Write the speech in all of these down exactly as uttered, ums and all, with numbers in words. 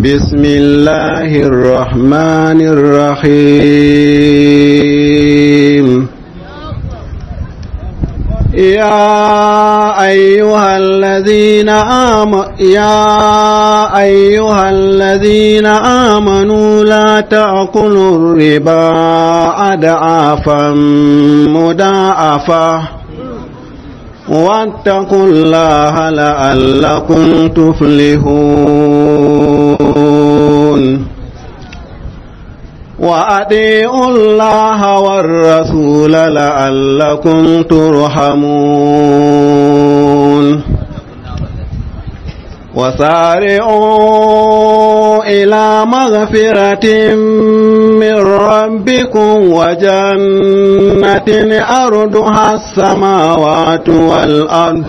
بسم الله الرحمن الرحيم يا أيها الذين آمنوا يا أيها الذين آمنوا لا تأكلوا الربا أضعافا مضاعفة واتقوا الله لعلكم تفلحون وأطيعوا الله والرسول لعلكم ترحمون وسارعوا إلى مغفرة من ربكم وجنة أرضها السماوات والأرض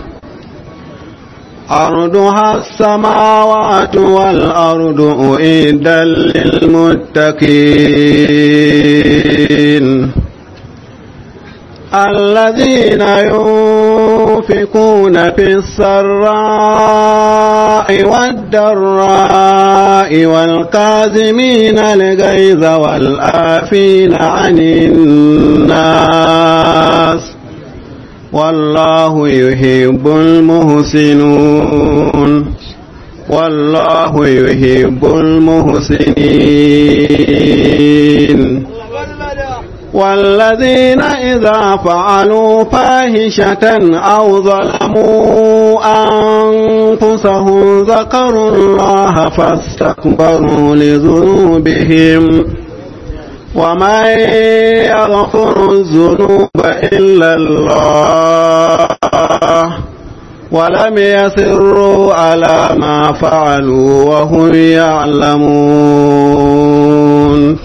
أرضها السماوات والأرض أعدت للمتقين الذين ينفقون في السراء والضراء والكاظمين الغيظ والعافين عن الناس والله يحب المحسنين والله يحب المحسنين والذين إذا فعلوا فاحشة أو ظلموا أنفسهم ذكروا الله فاستكبروا لذنوبهم ومن يغفر الذنوب إلا الله ولم يصروا على ما فعلوا وهم يعلمون.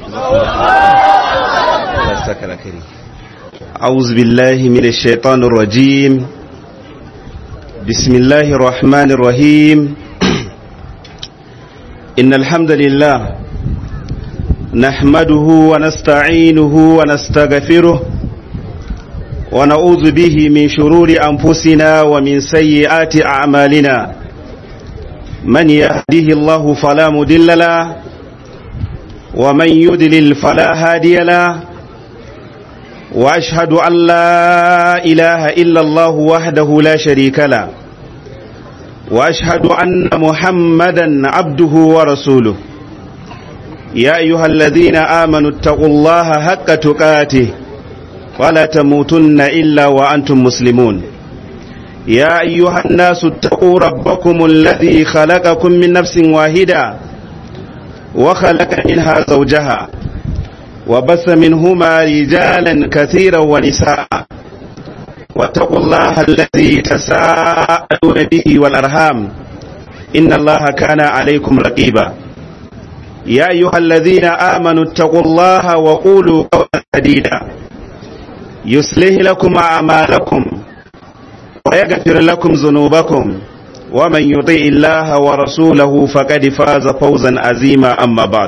أعوذ بالله من الشيطان الرجيم. بسم الله الرحمن الرحيم. إن الحمد لله نحمده ونستعينه ونستغفره ونعوذ به من شرور أنفسنا ومن سيئات أعمالنا. من يهده الله فلا مضل له ومن يضلل فلا هادي له وأشهد أن لا إله إلا الله وحده لا شريك له وأشهد أن محمدا عبده ورسوله. يا أيها الذين آمنوا اتقوا الله حق تقاته ولا تموتن إلا وأنتم مسلمون. يا أيها الناس اتقوا ربكم الذي خلقكم من نفس واحدة وخلق منها زوجها وبث منهما رجالا كثيرا ونساء واتقوا الله الذي تساءلون به والأرحام إن الله كان عليكم رقيبا. يا أيها الذين آمنوا اتقوا الله وقولوا قولا سديدا يصلح لكم أعمالكم ويغفر لكم ذنوبكم ومن يطع الله ورسوله فقد فاز فوزا عظيما. أما بعد.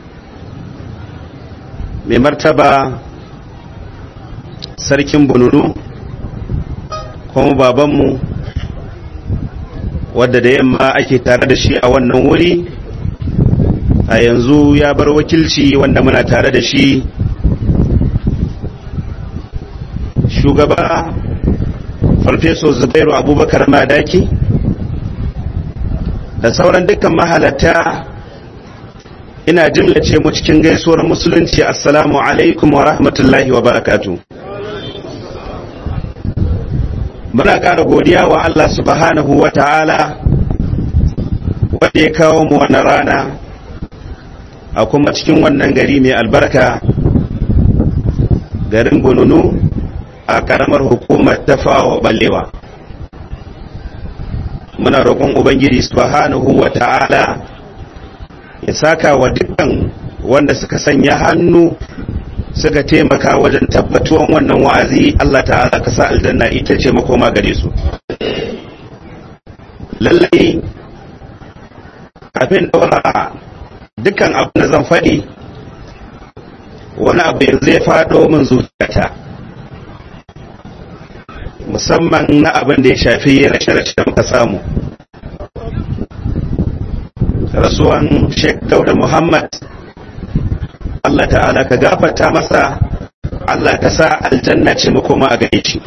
mai martaba sarkin bununu kuma babanmu wadda da yamma ake tare da shi a wannan wuri a yanzu ya bar wakilci wanda muna tare da shi shugaba farfeso Zubairu Abubakar Madaki da sauran dukkan mahalatta. Ina jimlace mu cikin gaisuwar musulunci. Assalamu alaikum wa rahmatullahi wa barakatuh. Muna ƙara godiya wa Allah subhanahu wa ta'ala wanda ya kawo mu wannan rana a kuma cikin wannan gari mai albarka, garin Bununu a ƙaramar hukumar Tafawa Balewa. Muna roƙon Ubangiji subhanahu wa ta'ala ya saka wa dukkan wanda suka sanya hannu suka taimaka wajen tabbatuwan wannan wa'azi. Allah ta'ala ka sa aljanna ita ce makoma gare su. Lallai kafin daura dukkan abin da zan faɗi, wani abu yanzu ya faɗo min zuciyata, musamman na abin da ya shafi rashe-rashe da muka samu. rasuwan Sheikh Dauda Muhammad. Allah ta'ala ka gafarta masa, Allah ka sa aljanna ce makoma a gare shi.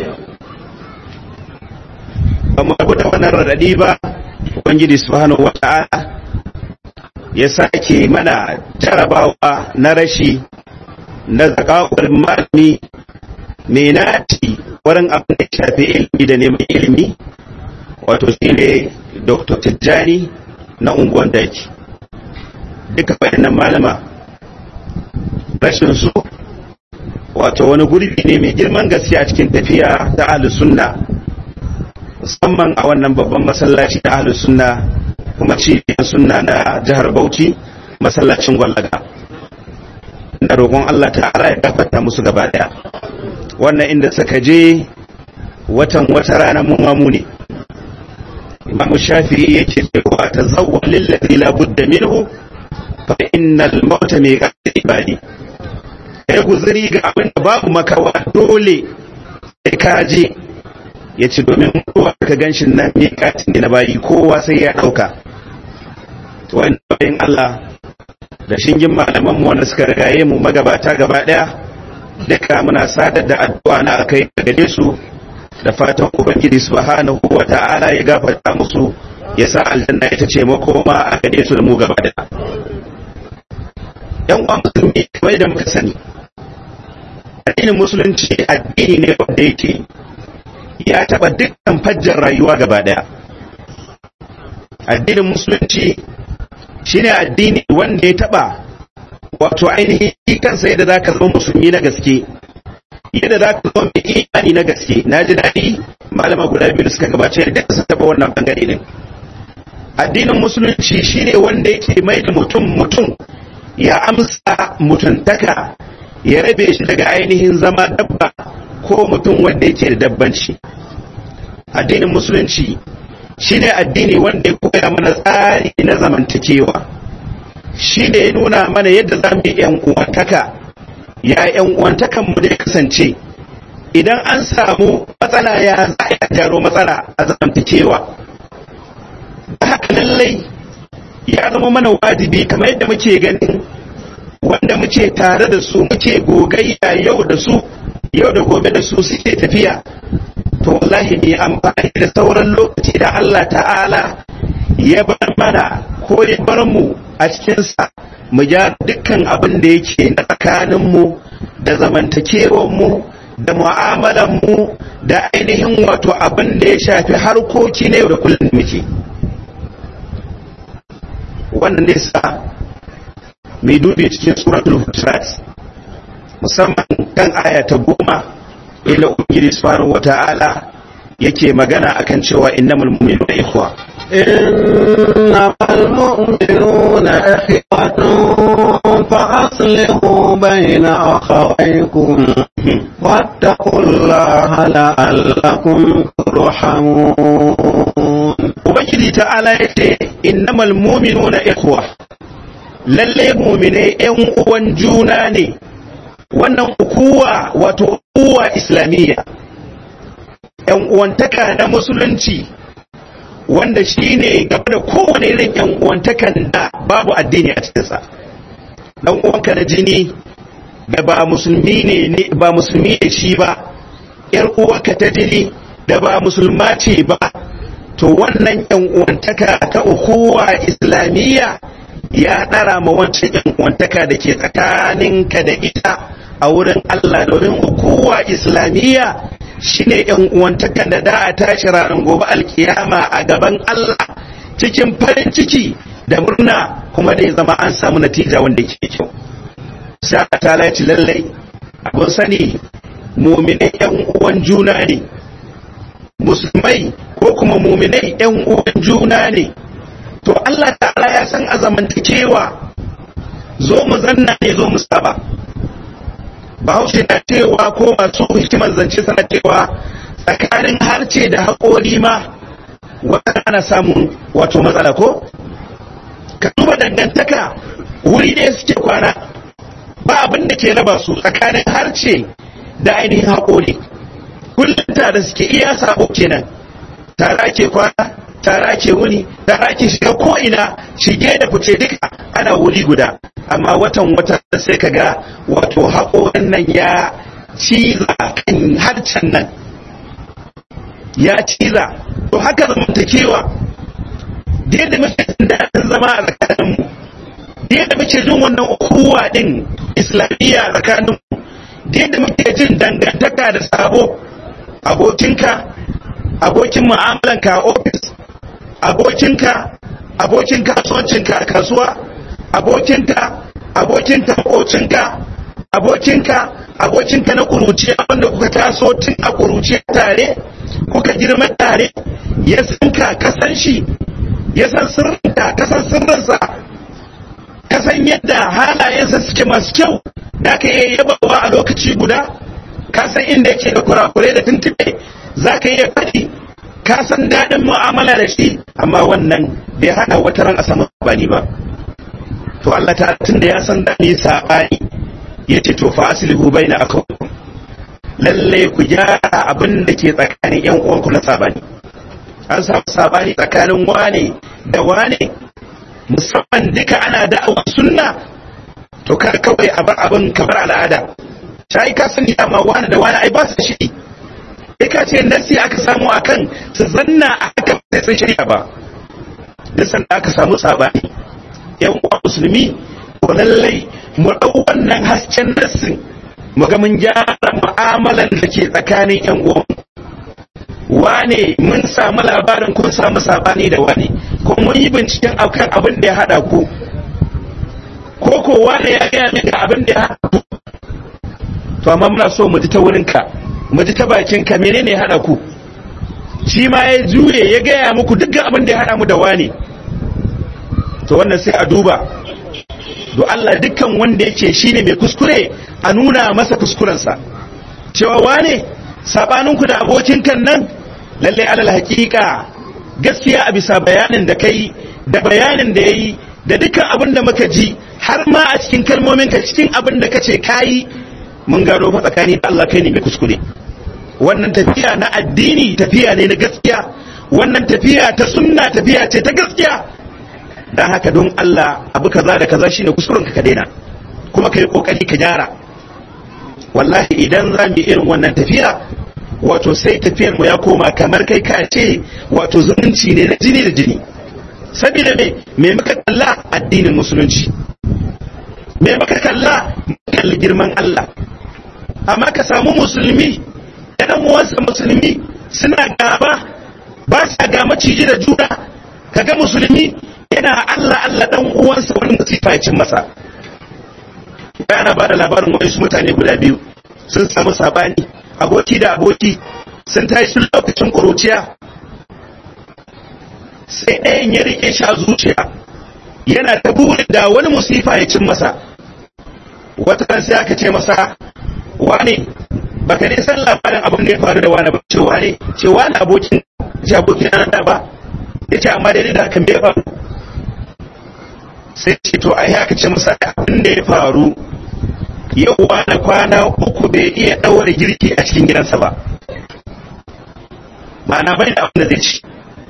Ba mu rabu da wannan radadi ba, Ubangiji subhanahu wa ta'ala ya sake mana jarabawa na rashi na zakawar malami mai nati wurin abin da shafi ilimi da neman ilimi, wato shi ne Doktor Tijjani na unguwan Daki. Duka bayanan malama rashin su wato wani gurbi ne mai girman gaske a cikin tafiya ta ahlus sunna, musamman a wannan babban masallaci ta ahlus sunna kuma cibiyar sunna na jihar Bauchi, masallacin Gwallaga. Ina roƙon Allah ta'ala ya gafarta musu gaba daya. Wannan inda suka je watan wata rana mu mamu ne. Imam Shafi'i yake cewa tazawwal lillazi la budda minhu fa innal mauta miqatul ibadi. Kai guzuri ga abin da babu makawa dole sai ka je, yace domin kowa ka ganshin nan miqatin na bayi kowa sai ya dauka. To wannan Allah da shingin malaman mu wanda suka rigaye mu magabata gaba daya, duka muna sadar da addu'a na akai gare su da fatan Ubangiji subhanahu wa ta'ala ya gafarta musu, ya sa aljanna ita ce makoma a gare su da mu gaba da. Yan uwan musulmi, kamar da muka sani, addinin musulunci addini ne wanda yake ya taba dukkan fajjar rayuwa gaba daya. Addinin musulunci shine addini wanda ya taba wato ainihin kansa yadda zaka zama musulmi na gaske, yadda za ka zo mai imani na gaske. Na ji daɗi malama guda biyu da suka gabace da su taɓa wannan bangare ne. Addinin musulunci shine wanda yake mai da mutum mutum, ya amsa mutuntaka, ya rabe shi daga ainihin zama dabba ko mutum wanda yake da dabbanci. Addinin musulunci shine addini wanda ya koya mana tsari na zamantakewa, shine ya nuna mana yadda za mu yi yan uwantaka. Ya ‘yan uwantakanmu da ya kasance idan an samu matsala ya za a jaro matsala a zamantakewa. Haka lallai ya zama mana wajibi, kamar yadda muke ganin wanda muke tare da su, muke gogayya yau da su, yau da gobe da su suke tafiya, to wallahi ne amfani da sauran lokaci da Allah ta'ala ya bar mana ko ya bar mu a cikinsa, mu ja dukkan abin da yake na tsakaninmu da zamantakewarmu da mu'amalanmu da ainihin wato abin da ya shafi harkoki na yau da kullum muke. Wannan ne sa mai dubi cikin suratul Hujurat, musamman kan aya ta goma, inda Ubangiji subhanahu wata'ala yake magana akan cewa innamal mu'minuna ikhwa. إنما المؤمنون إخوة فأصلحوا بين أخويكم واتقوا الله لعلكم ترحمون. Ubangiji ta'ala yace innamal mu'minuna ikhwa, lalle mu'mine ƴan uwan juna ne. Wannan ukuwa wato uwa islamiyya, ƴan uwantaka na musulunci, wanda shi ne gaba da kowane irin ‘yan uwantakan da babu addini a cikinsa. Ɗan uwanka na jini da ba musulmi ne ba musulmi ne shi ba, ‘yar uwanka ta jini da ba musulma ce ba, to wannan ‘yan uwantaka ta ukuwa islamiyya ya ɗara ma wancan ‘yan uwantaka da ke tsakaninka da ita a wurin Allah, domin ukuwa islamiyya shine ‘yan uwantakan da da a tashi ranar gobe alkiyama a gaban Allah cikin farin ciki da murna, kuma da ya zama an samu natija wanda ke kyau. Sai ta lalace lallai abin sani muminai ‘yan uwan juna ne, musulmai ko kuma muminai ‘yan uwan juna ne. To Allah ta'ala ya san a zamantakewa zo mu zanna ne zo mu saba. Bahaushe na cewa ko masu hikimar zance sana cewa tsakanin harce da haƙori ma wata ana samun wato matsala ko? Ka duba dangantaka wuri ɗaya suke kwana, ba abin da ke raba su tsakanin harce da ainihin haƙori. Kullum tare suke, iya sabo kenan, tare ake kwana, tara ke wuni, tara ke shiga ko'ina, shige da fice duka ana wuri guda. Amma watan wata sai ka ga wato haƙorin nan ya ciza kan harcen nan, ya ciza. To haka zamantakewa, da yadda muke jin daɗin zama a tsakaninmu, da yadda muke jin wannan ukuwa ɗin islamiyya a tsakaninmu, da yadda muke jin dangantaka da sabo, abokinka, abokin mu'amalanka a ofis, abokinka, abokin kasuwancinka a kasuwa, abokinka, abokinka makocinka, abokinka, abokinka na kuruciya wanda kuka taso tun a kuruciya tare, kuka girma tare, ya san ka kasan shi, ya san sirrinka, kasan sirrinsa, kasan yadda halayensa suke masu kyau, da ka iya yabawa a lokaci guda, kasan inda yake da kurakure da tuntube, za ka iya faɗi, kasan daɗin mu'amala da shi, amma wannan bai hana wata ran a samu sabani ba. To Allah ta tun da ya san da ni sabani, ya ce to fa aslihu baina akhawaykum, lalle ku gyara abin da ke tsakanin yan uwanku na sabani. An samu sabani tsakanin wane da wane, musamman duka ana da'awar sunna, to kar kawai a bar abin kamar al'ada. Sai ka sani amma wane da wane ai ba su shi, sai ka ce nasi aka samu akan su zanna a haka sai sun shirya ba. Duk sanda aka samu sabani yan uwa musulmi, ko lallai mu dau wannan hasken nasin mu ga mun gyara mu'amalan da ke tsakanin yan uwan. Wane mun samu labarin kun samu sabani da wane, ko mun yi binciken akan abin da ya hada ku, ko ko wane ya gaya min abin da ya hada ku. To amma muna so mu ji ta wurinka, mu ji ta bakinka menene ya hada ku. Shi ma ya juye ya gaya muku dukkan abin da ya hada mu da wane. To wannan sai a duba, do Allah dukkan wanda yake shine mai kuskure a nuna masa kuskurensa, cewa wane sabaninku da abokin kan nan lalle alal haƙiƙa gaskiya a bisa bayanin da kai da bayanin da yayi da dukkan abin da muka ji, har ma a cikin kalmomin ka cikin abin da kace kai, mun gano fa tsakani da Allah kai ne mai kuskure. Wannan tafiya na addini tafiya ne na gaskiya, wannan tafiya ta sunna tafiya ce ta gaskiya. Dan haka don Allah abu kaza da kaza shine kuskuren ka ka daina, kuma kai kokari ka gyara. Wallahi idan za mu irin wannan tafiya, wato sai tafiyar mu ya koma kamar kai ka ce wato zumunci ne na jini da jini. Saboda me me muka kalla addinin musulunci, me muka kalla kalli girman Allah. Amma ka samu musulmi da dan uwansa musulmi suna gaba, ba sa ga maciji da juna, kaga musulmi yana Allah Allah dan uwansa wani musifa ya cin masa. Yana ba da labarin wasu mutane guda biyu sun samu sabani, aboki da aboki sun tashi sun lokacin kuruciya, sai ɗayan ya rike sha zuciya yana ta burin da wani musifa ya cin masa. Wata kan sai aka ce masa, wane baka ne san labarin abin da ya faru da wani ba? Ce wane? Ce wani abokin ce abokin na da ba? Ya ce amma da da hakan bai faru. Sai ce to ai haka ce masa abin da ya faru yau wani kwana uku bai iya ɗaure girki a cikin gidansa ba, ma'ana bai da abin da zai ci.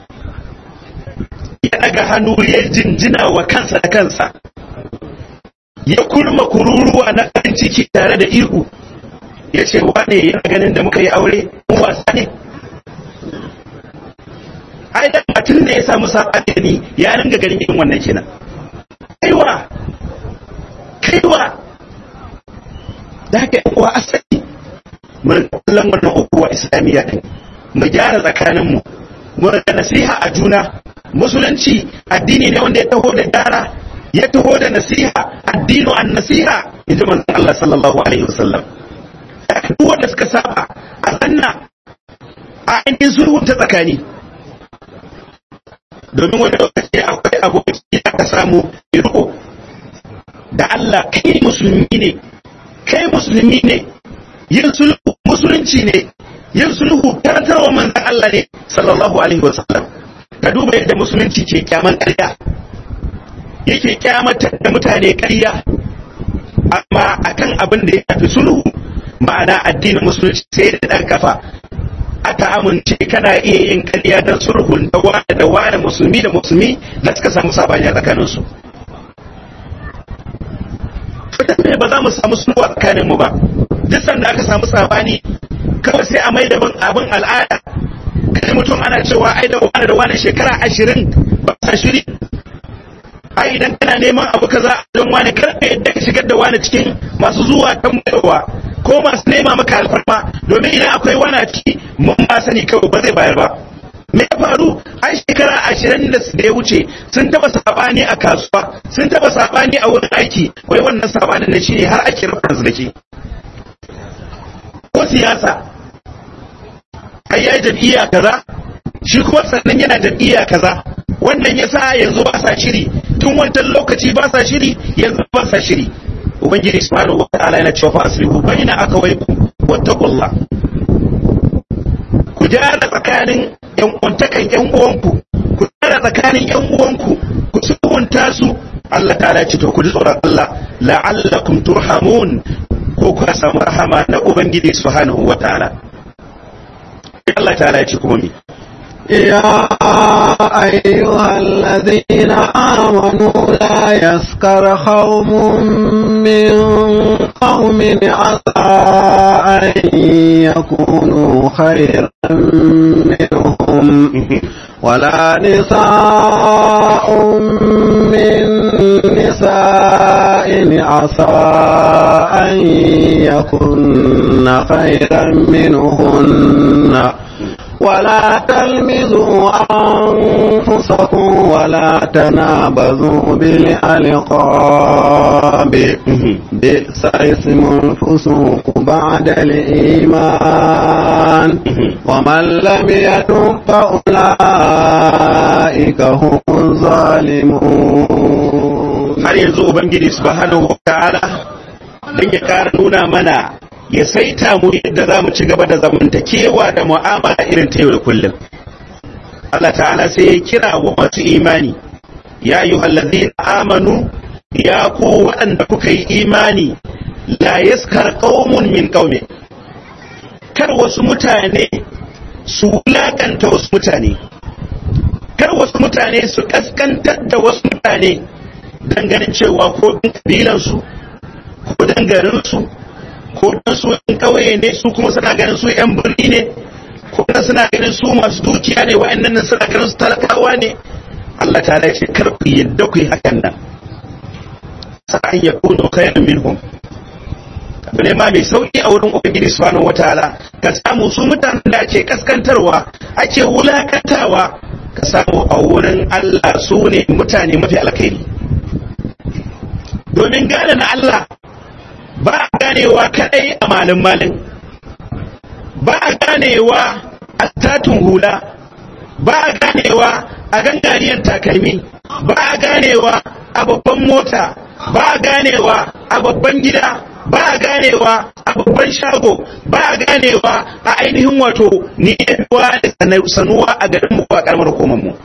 Ya daga hannu ya jinjina wa kansa da kansa, ya kurma kururuwa na ɗan ciki tare da ihu, ya ce wane yana ganin da muka yi aure mu wasa ne? Ai da mutum da ya samu saɓani ne ya ringa ganin irin wannan kenan. Kaiwa, kaiwa, da haka yan uwa asali mun kallon wannan ukuwa islamiyya din, mu gyara tsakaninmu, mu rika nasiha a juna. Musulunci addini ne wanda ya taho da gyara, ya taho da nasiha, addinu an nasiha, inji manzon Allah sallallahu alaihi wasallam. Duk wanda suka saba a sanna a ainihin sulhun ta tsakani, domin wani lokaci akwai aboki da ka samu riko da Allah, kai musulmi ne, kai musulmi ne, yin sulhu musulunci ne, yin sulhu karantarwa manzon Allah ne sallallahu alaihi wasallam. Ka duba yadda musulunci ke kyaman ƙarya, yake kyamatar da mutane ƙarya, amma akan abin da ya tafi sulhu, ma'ana addinin musulunci sai da ɗan kafa aka amince kana iya yin ƙarya don sulhun da wani da wani musulmi da musulmi da suka samu sabani a tsakaninsu. Fitan ba za mu samu sulhu a tsakaninmu ba, duk sanda aka samu sabani kawai sai a mai da abin al'ada. Kai mutum ana cewa ai da wani da wani shekara ashirin ba sa shiri. Ai idan kana neman abu kaza don wani karka yadda ka shigar da wani cikin masu zuwa tambayarwa ko masu nema maka alfarma, domin idan akwai wani a ciki mun ba sani kawai ba zai bayar ba. Me ya faru? Ai shekara ashirin da ya wuce sun taba sabani a kasuwa, sun taba sabani a wurin aiki, wai wannan sabanin da shine har ake rufe arziki. Ko siyasa, ai ya jam'iyya kaza, shi kuma sannan yana jam'iyya kaza, wannan yasa yanzu ba sa shiri, tun wancan lokaci ba sa shiri, yanzu ba sa shiri. Ubangiji subhanahu wa ta'ala yana cewa fa aslihu baina akawaykum wattaqullah. Ku jara tsakanin yan uwantakan yan uwanku, ku jara tsakanin yan uwanku, ku sulhunta su. Allah ta'ala ce to ku ji tsoron Allah la'allakum turhamun, ko ku samu rahama na Ubangiji subhanahu wa ta'ala. Allah ta'ala ce kuma mi يا أيها الذين آمنوا لا يسكر قوم من قوم عسى أن يكونوا خيرا منهم ولا نساء من نساء عسى أن يكن خيرا منهن ولا تلمزوا أنفسكم ولا تنابزوا بالألقاب بئس اسم الفسوق بعد الإيمان ومن لم يتب فأولئك هم الظالمون. har yanzu Ubangiji subhanahu wa ta'ala dan ya kara nuna mana ya saita mu yadda za mu ci gaba da zamantakewa da mu'amala irin ta yau da kullum. Allah ta'ala sai ya kira wa masu imani, ya yi hallazina amanu, ya ku waɗanda kuka yi imani, la yaskar qaumun min qaumin, kar wasu mutane su wulakanta wasu mutane, kar wasu mutane su kaskantar da wasu mutane ganin cewa ko ɗan kabilansu ko ɗan garinsu ko dan su yan kauye ne su kuma suna ganin su yan birni ne, ko dan suna ganin su masu dukiya ne, wa'annan nan suna ganin su talakawa ne. Allah ta ce kar ku yadda ku yi hakan nan, sa'an ya kuno khairan minhum. Abu ne ma mai sauki a wurin Ubangiji subhanahu wataala, ka samu su mutanen da ake kaskantarwa ake wulakantawa, ka samu a wurin Allah su ne mutane mafi alkhairi. Domin gane na Allah ba a ganewa kadai a malin malin, ba a ganewa a tatun hula, ba a ganewa a gangariyar takalmi, ba a ganewa a babban mota, ba a ganewa a babban gida, ba a ganewa a babban shago, ba a ganewa a ainihin wato ni'ewa da sanuwa a garin mu a karamar hukumar mu.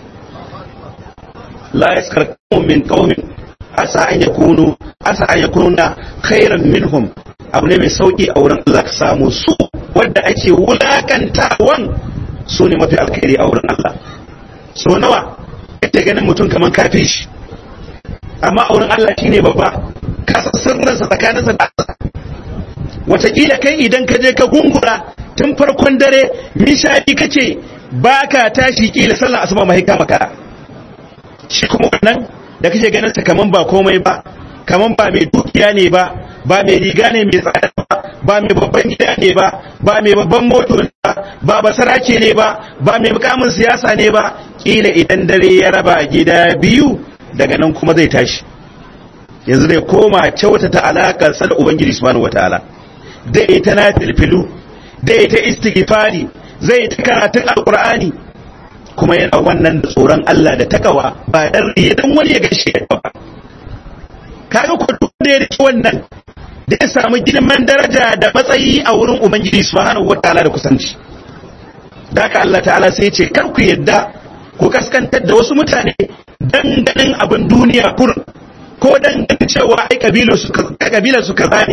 La yaskar qaumun min qaumin asa an yakunu asa an yakununa khairan minhum. Abu ne mai sauki a wurin Allah ka samu su wanda ake wulakantawan su ne mafi alkhairi a wurin Allah. So nawa kake ganin mutum kaman kafin shi, amma a wurin Allah shine babba, ka san sirrinsa tsakaninsa da Allah. Wataƙila kai idan ka je ka gungura tun farkon dare mishadi kace baka tashi kila sallar asuba mai ka maka, shi kuma wannan da kake ganin ta kaman ba komai ba, kaman ba mai dukiya ne ba, ba mai riga ne mai tsada ba, ba mai babban gida ne ba, ba mai babban moto ne ba, ba basarake ne ba, ba mai mukamin siyasa ne ba, kila idan dare ya raba gida biyu daga nan kuma zai tashi, yanzu zai koma kyautata alaƙar sa da Ubangiji subhanahu wataala, zai ta nafilfilu, zai ta istighfari, zai ta karatun alqur'ani, kuma yana wannan da tsoron Allah da takawa, ba dan riya dan wani ya gashe ba. Kaga ko duk da yake wannan da ya samu girman daraja da matsayi a wurin Ubangiji subhanahu wataala da kusanci. Daka Allah ta'ala sai ya ce kar ku yadda ku kaskantar da wasu mutane dan ganin abin duniya kur, ko dan ganin cewa ai kabilar su kaza ne,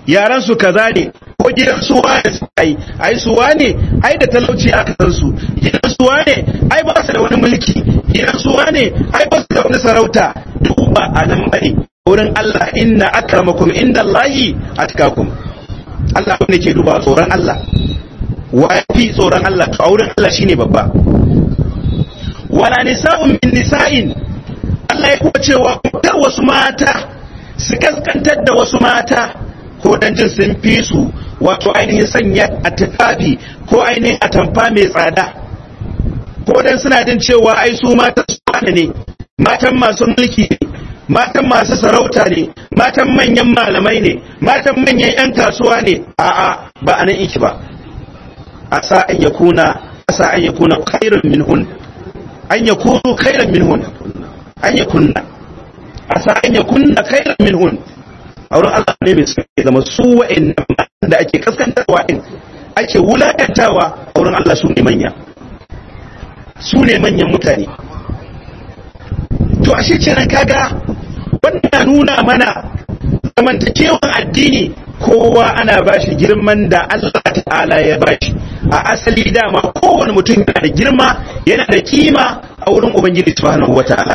yaran su kaza ne, ko gidan su wane su ai ai su wane ai da talauci aka san su, gidan su wane ai ba su da wani mulki, gidan su wane ai ba su da wani sarauta. Duk ba a nan bane. Wurin Allah inna akramakum indallahi atqakum. Allah ne ke duba tsoron Allah, wa fi tsoron Allah to a wurin Allah shine babba. Wala nisa'un min nisa'in, Allah ya kuma cewa kar wasu mata su kaskantar da wasu mata ko dan jin sun fi su wato ainihin sanya atfafi ko ainihin atamfa mai tsada, ko dan suna jin cewa ai su mata su ne, matan masu mulki ne, matan masu sarauta ne, matan manyan malamai ne, matan manyan 'yan kasuwa ne. A'a, ba a nan iki ba. Asa an yakuna asa an yakuna khairun minhun, an yakunu khairan minhun, an yakunna asa an yakunna khairan minhun. A wurin Allah ne mai suke zama su wa'annan da ake kaskantarwa din, ake wulakantawa, a wurin Allah su ne manya, su ne manyan mutane. To ashe kenan kaga wannan nuna mana zamantakewan addini, kowa ana bashi girman da Allah ta'ala ya bashi. A asali dama kowane mutum yana da girma, yana da kima a wurin Ubangiji subhanahu wata'ala.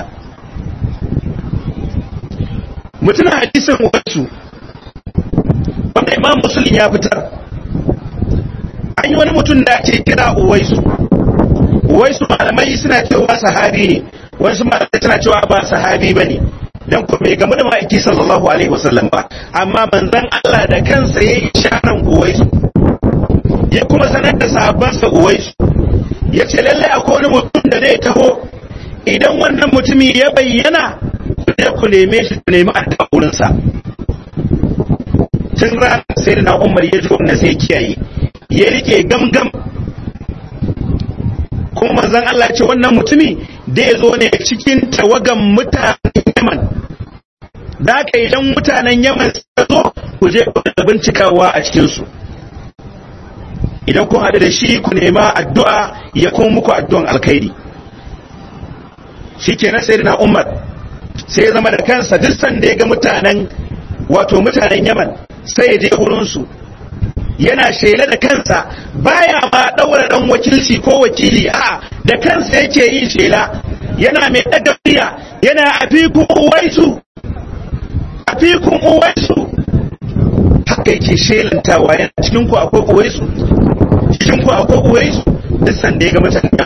Mutum hadisin wasu wanda Imam Muslim ya fitar, an yi wani mutum da ake kira Uwaisu. Uwaisu malamai suna cewa sahabi ne, wasu malamai suna cewa ba sahabi bane, dan ko bai gamu da ma'aiki sallallahu alaihi wasallam ba, amma manzon Allah da kansa yayi isharan Uwaisu, ya kuma sanar da sahabbansa Uwaisu, ya ce lallai akwai wani mutum da zai taho, idan wannan mutumi ya bayyana ku je ku neme shi, ku nemi addu'a wurinsa. Tun ran sai na Umar ya ji wannan sai kiyaye, ya rike gamgam. Kuma manzon Allah ce wannan mutumi da ya zo ne cikin tawagan mutanen Yaman, da haka idan mutanen Yaman suka zo ku je ku bincikawa a cikinsu, idan kun haɗu da shi ku nema addu'a ya kuma muku addu'an alkhairi. Shi kenan sai na Umar sai ya zama da kansa duk sanda ya ga mutanen wato mutanen Yaman sai ya je wurinsu, yana shela da kansa, baya ma daura dan wakilci ko wakili, a da kansa yake yin shela, yana mai daga biya, yana afikun Uwaisu, afikun Uwaisu, haka yake shelantawa. Yana cikin ku akwai Uwaisu, cikin ku akwai Uwaisu. Duk sanda ya ga mutanen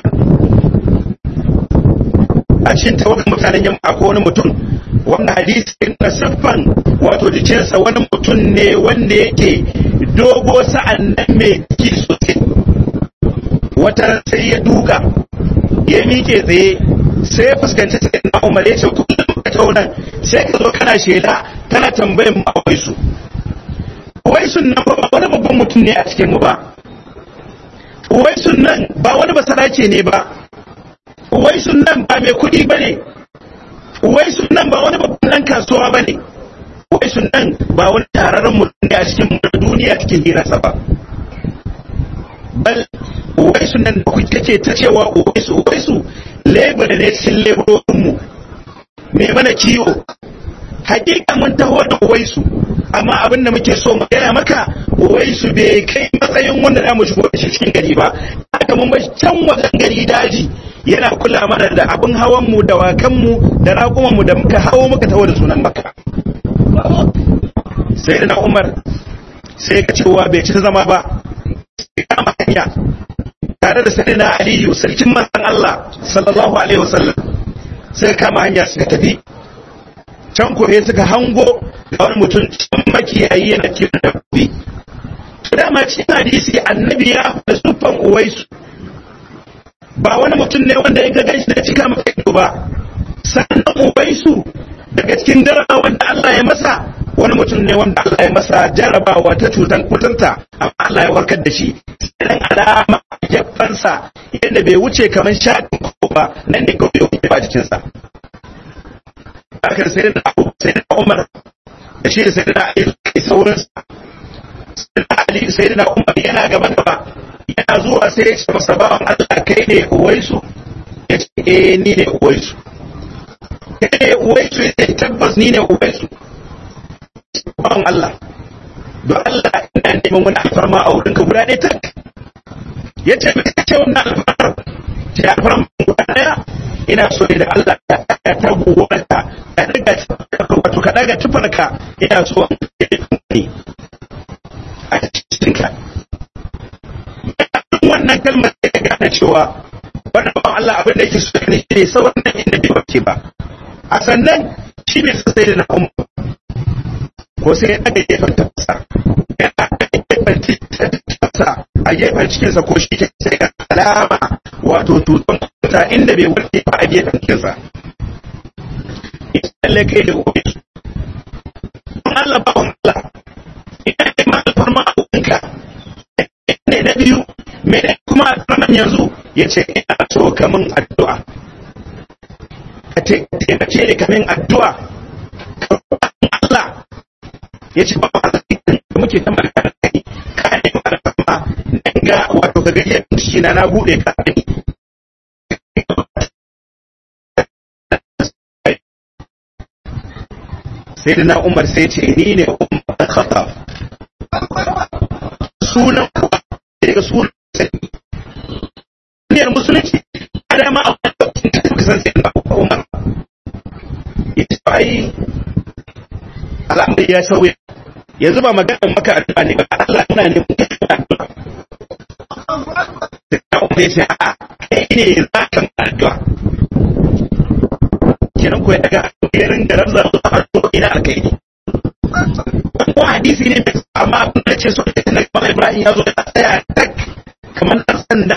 a cikin tawagan mutanen Yamma akwai wani mutum, wannan hadisi na siffan wato jikinsa wani mutum ne wanda yake dogo, sa'an nan mai jiki sosai. Wata sai ya duka, ya miƙe tsaye, sai ya fuskanci sai na Umar ya ce kullum ka taunan sai ka zo kana shela kana tambayin mu a Uwaisu. Uwaisun nan ba wani babban mutum ne a cikin mu ba, Uwaisun nan ba wani basarake ne ba, Uwaisun nan ba mai kuɗi ba ne, Uwaisun nan ba wani babban ɗan kasuwa ba ne, Uwaisun nan ba wani tararren mutum ne a cikin duniya cikin hirarsa ba. Bal Uwaisun nan da kuke ce ta cewa Uwaisu Uwaisu lebur ne cikin leburorinmu, mai mana kiwo. Hakika mun taho da Uwaisu, amma abin da muke so mu gaya maka, Uwaisu bai kai matsayin wanda za mu shigo da shi cikin gari ba. Haka mun bar can wajen gari daji, yana kula mana da abin hawan mu, da wakan mu, da raƙuman mu da muka hawo muka taho da sunan Makka. Sai da Umar sai ka cewa bai ci zama ba, sai kama hanya tare da sayyidina Aliyu sarkin manzon Allah sallallahu alaihi wasallam, sai kama hanya suka tafi. Can ko suka hango da wani mutum cikin makiyayi yana kiwon dabbobi. To dama cikin hadisi annabi ya faɗa sufan Uwaisu, ba wani mutum ne wanda ya ga shi da cika maka ido ba. Sannan Uwaisu daga cikin jarabawa da Allah ya masa, wani mutum ne wanda Allah ya masa jarabawa ta cutar kuturta, amma Allah ya warkar da shi. Sai alama jafansa yadda bai wuce kamar shaɗin ko ba, nan ne kawai ya wuce ba jikinsa. Aka sai da Abu sai da Umar da shi sai da Ali kai sauransa. Sai da Ali sai da Umar yana gaba gaba, yana zuwa sai ya ce masa bawan Allah kai ne Uwaisu, ya ce eh ni ne Uwaisu. Kai ne Uwaisu, ya ce tabbas ni ne Uwaisu. Bawan Allah don Allah ina neman wani alfarma a wurin ka guda ɗaya tak. Ya ce mai kace wannan alfarma ce alfarma guda ɗaya ina so ne da Allah ya tago wata ka daga wato ka daga tufarka ina so ne a cikin ka. Wannan kalmar da ya gane cewa wannan ba Allah abin da yake so ne ne sauran inda bai bace ba. A sannan shi ne sai da na umma ko sai ya daga gefen tafsa ya daga gefen tafsa a gefen cikinsa ko shi ta sai ga alama wato tutun ta inda bai warke ba a gefen cikinsa ita kai da gobe Allah ba Allah ina ne ma alfarma a wurinka ne na biyu me kuma alfarman yanzu ya ce ina so kamun addu'a ka taimake ni kamin addu'a Allah ya ce ba Allah muke ta magana kai ka ne alfarma dan ga wato ka gari shi na na bude ka sai da na Umar sai ce ni ne Umar Khattab sunan kuwa daga sunan ne musulunci adama a wannan kusan sai na Umar ita ai al'amari ya sauya yanzu ba magana maka addu'a ne ba Allah yana ne muke addu'a da Umar ya ce a kai ne za ka addu'a kenan ko ya daga irin da rabza addu'a ina alkai ko hadisi ne amma abin da ce so da Nabi Ibrahim ya zo da tsaya tak kamar dan sanda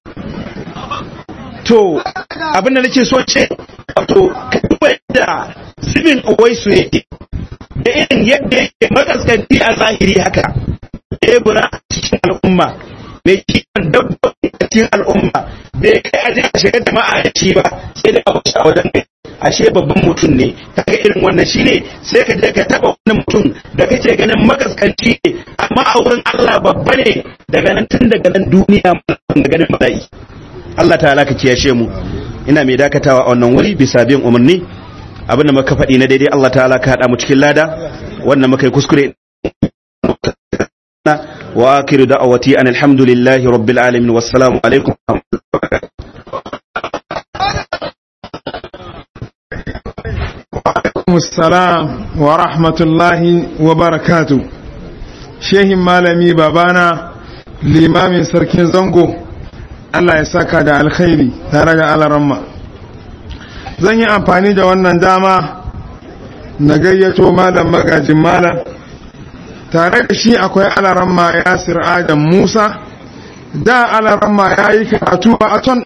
to abin da nake so ce to ka duba da zubin uwaisu yake da irin yadda yake makaskanci a zahiri haka ebura cikin al'umma mai kiwon dabbobi a cikin al'umma bai kai aje a shiga jama'a da shi ba sai da abu a wajen kai ashe babban mutum ne kaga irin wannan shine sai ka je ka taba wani mutum da kake ganin makaskanci ne amma a wurin Allah babba ne daga nan tun daga nan duniya mun ganin malai Allah ta'ala ka kiyashe mu ina mai dakatawa a wannan wuri bisa bin umarni abin da muka faɗi na daidai Allah ta'ala ka haɗa mu cikin lada wannan muka yi kuskure wa akiru da'awati an alhamdulillahi rabbil alamin wassalamu alaikum Assalam wa rahmatullahi wa barakatuh. Shehin malami babana limamin sarkin zango Allah ya saka da alkhairi tare da alaramma. Zan yi amfani da wannan dama na gayyato malam magajin malam tare da shi akwai alaramma Yasir Adam Musa da alaramma ya yi karatu a ton